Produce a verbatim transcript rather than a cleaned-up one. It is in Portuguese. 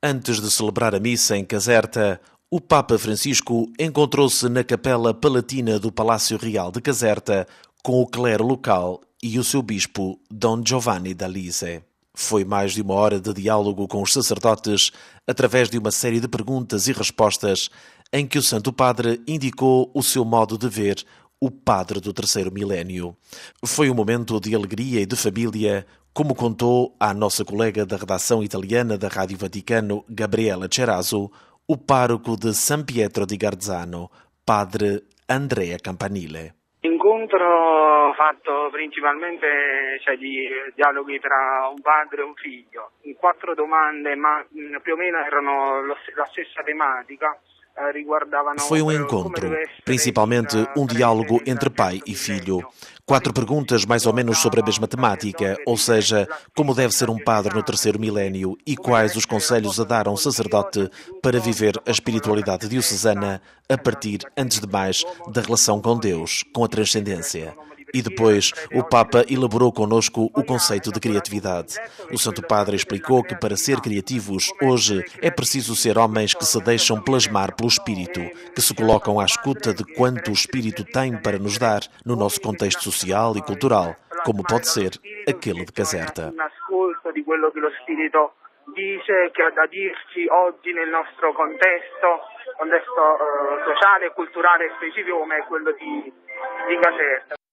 Antes de celebrar a missa em Caserta, o Papa Francisco encontrou-se na Capela Palatina do Palácio Real de Caserta com o clero local e o seu bispo, Dom Giovanni d'Alise. Foi mais de uma hora de diálogo com os sacerdotes através de uma série de perguntas e respostas em que o Santo Padre indicou o seu modo de ver o Padre do Terceiro Milénio. Foi um momento de alegria e de família, como contou à nossa colega da redação italiana da Rádio Vaticano, Gabriela Ceraso, o pároco de San Pietro di Garzano, padre Andrea Campanile. Incontro fatto principalmente, cioè, di dialoghi tra un padre e un figlio, quattro domande, ma più o meno erano lo, la stessa tematica. Foi um encontro, principalmente um diálogo entre pai e filho. Quatro perguntas mais ou menos sobre a mesma temática, ou seja, como deve ser um padre no terceiro milénio e quais os conselhos a dar a um sacerdote para viver a espiritualidade diocesana a partir, antes de mais, da relação com Deus, com a transcendência. E depois, o Papa elaborou connosco o conceito de criatividade. O Santo Padre explicou que para ser criativos, hoje, é preciso ser homens que se deixam plasmar pelo Espírito, que se colocam à escuta de quanto o Espírito tem para nos dar no nosso contexto social e cultural, como pode ser aquele de Caserta. Dice che ha da dirci oggi nel nostro contesto, contesto eh, sociale e culturale specifico come quello di, di Caserta.